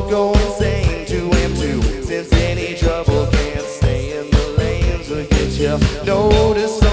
go insane to him too, since any trouble can't stay in the lanes or get you noticed.